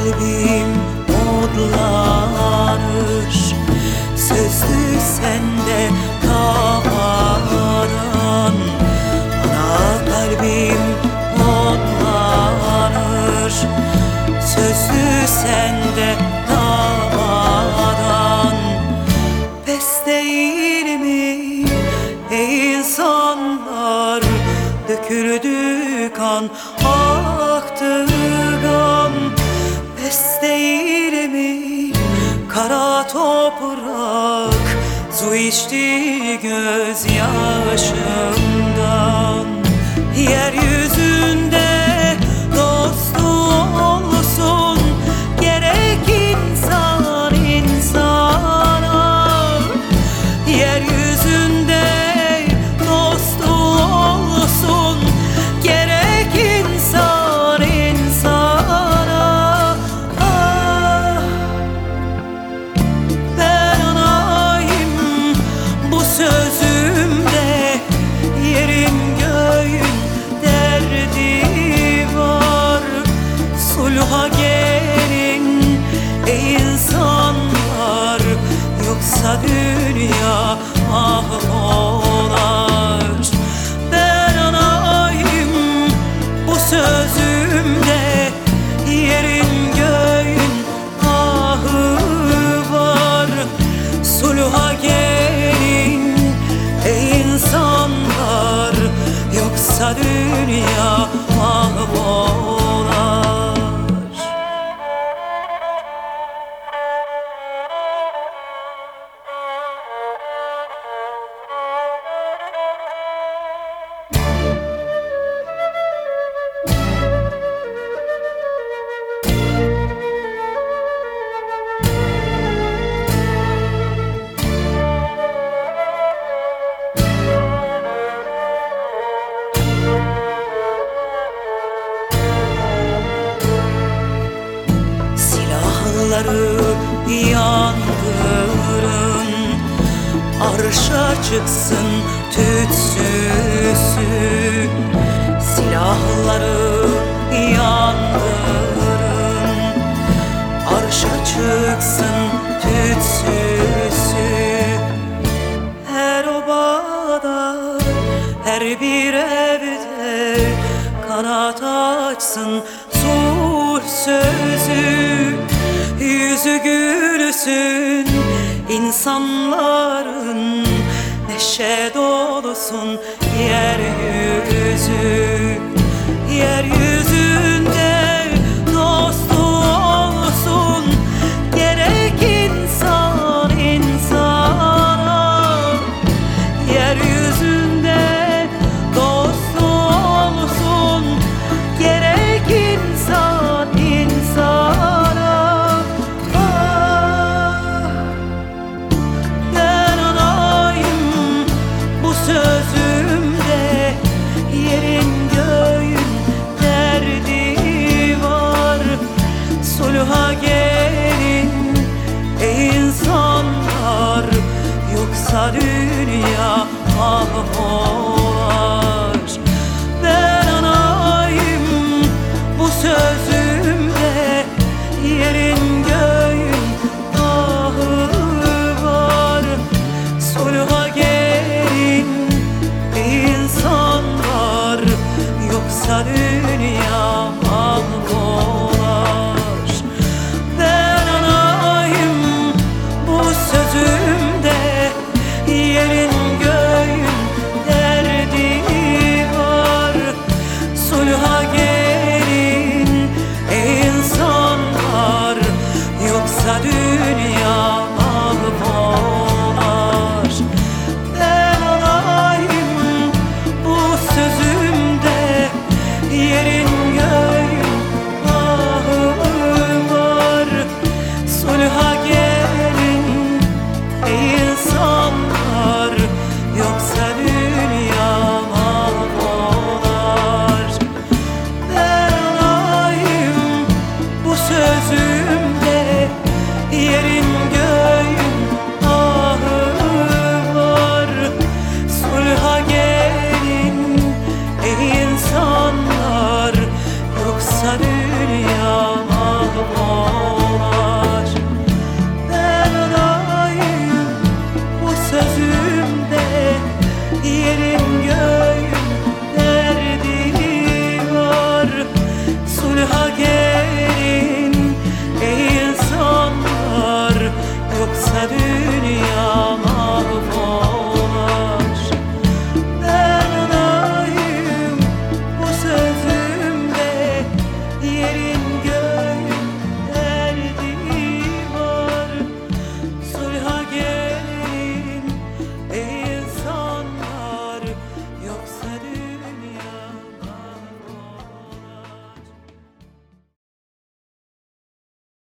kalbim odlanır, sözlü sende kavaran. Ana kalbim odlanır, sözlü sende kavaran. Pes değil mi ey insanlar, döküldü kan, aktı gam. Pes değil mi kara toprak, su içti gözyaşımdan. Yeryüzünde dostu olsun gerek insan insana. Yeryüzünde dostu olsun gerek insan insana. Ah, ben anayım bu sözümde, yerin göğün derdi var. Sulha gelin ey insanlar, yoksa dünya mahvolar. Ben anayım bu sözümde, yerin göğün ahı var. Sulha gelin ey insanlar, yoksa dünya mahvolar. Silahları yandırın, arşa çıksın tütsüsü. Silahları yandırın, arşa çıksın tütsüsü. Her obada, her bir evde kanat açsın sulh sözü. Yüzü gülsün insanların, neşe dolusun yeryüzü. Yeryüzü